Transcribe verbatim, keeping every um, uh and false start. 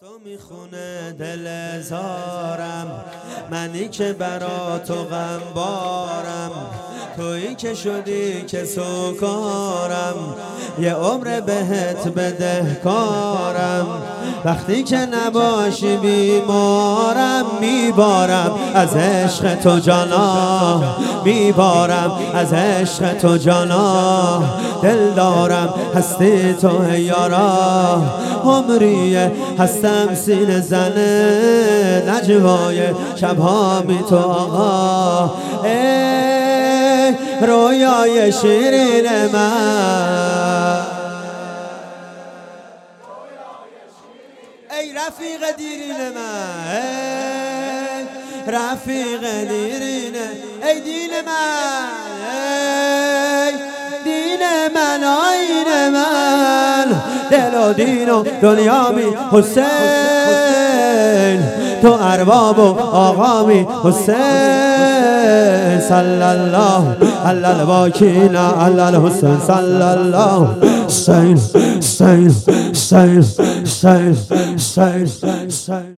تو میخونه دل زارم، منی که برا تو غم بارم، تویی که شدی که سوکارم، یه عمر بهت بدهکارم. وقتی که نباشی بیمارم، میبارم از عشق تو جانا، میبارم از عشق تو جانا. دل دارم هستی تو یارا، عمریه هستم سینه زنه، نجوای شبها می تو آقا. ای رویای شیرین من، ای رفیق دیرین من، ای رفیق دیرین، ای دین من، ای دین من، آین من، دل و دین و دنیا می حسین، تو ارباب و آقا می حسین. صلی الله علی الواکین علی الحسین، صلی الله حسین حسین حسین حسین حسین حسین.